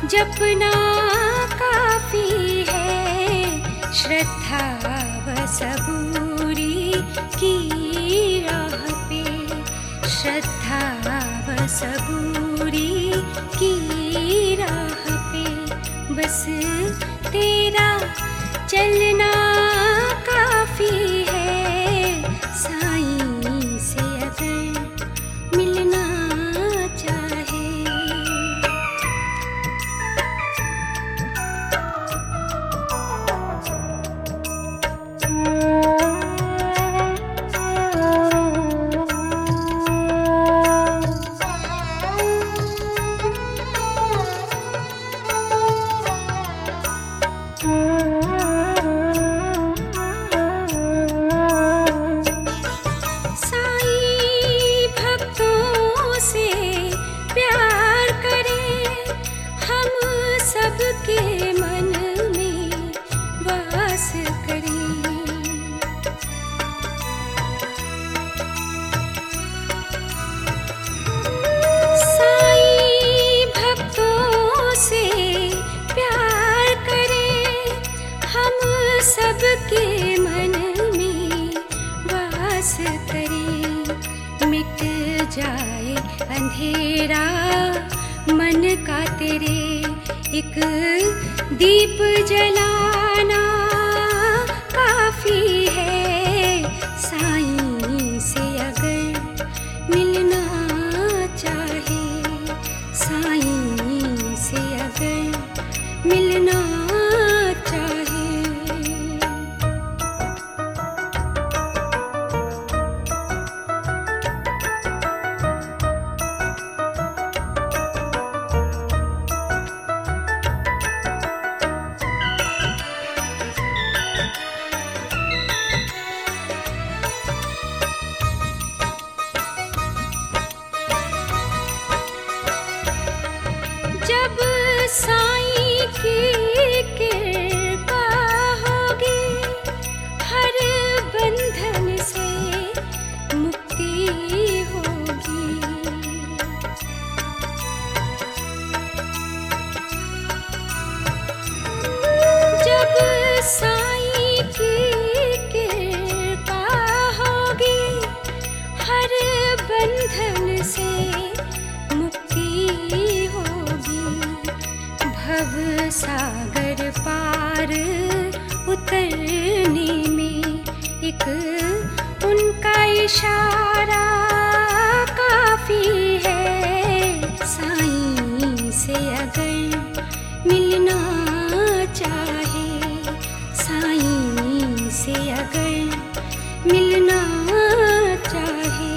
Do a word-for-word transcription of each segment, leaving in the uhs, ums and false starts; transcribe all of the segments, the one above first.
जपना काफी है, श्रद्धा व सबूरी की राह पे, श्रद्धा व सबूरी की राह पे, बस तेरा चलना काफी है, साईं से अगर मिलना चाहे। सबके मन में वास करें, साईं भक्तों से प्यार करें, हम सबके मन में वास करें। मिट जाए अंधेरा मन का तेरे, एक दीप जलाना काफी है, साईं से अगर मिलना चाहे, साईं से अगर मिलना चाहे। जब साईं की कृपा होगी, हर बंधन से मुक्ति होगी। जब साईं की कृपा होगी, हर बंधन से भव सागर पार उतरने में एक उनका इशारा काफी है, साईं से अगर मिलना चाहे, साईं से अगर मिलना चाहे।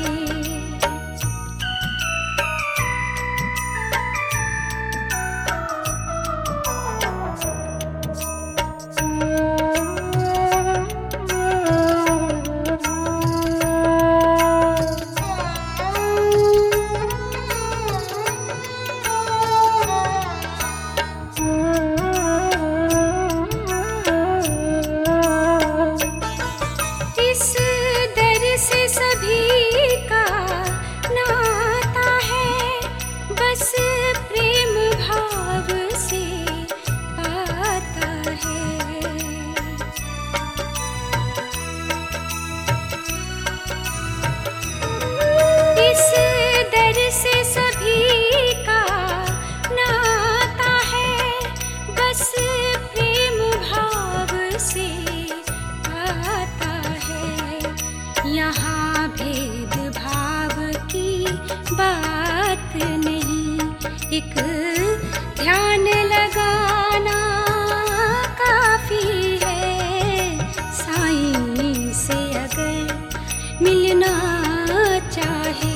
यहाँ भेद भाव की बात नहीं, एक ध्यान लगाना काफी है, साईं से अगर मिलना चाहे,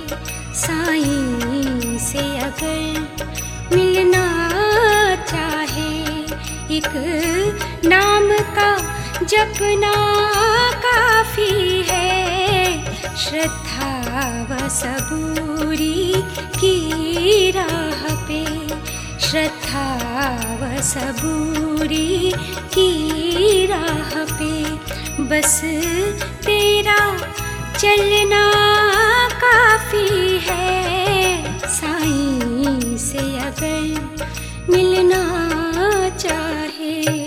साईं से अगर मिलना चाहे। एक नाम का जपना काफी है, श्रद्धा व सबूरी की राह पे, श्रद्धा व सबूरी की राह पे, बस तेरा चलना काफी है, साईं से अगर मिलना चाहे।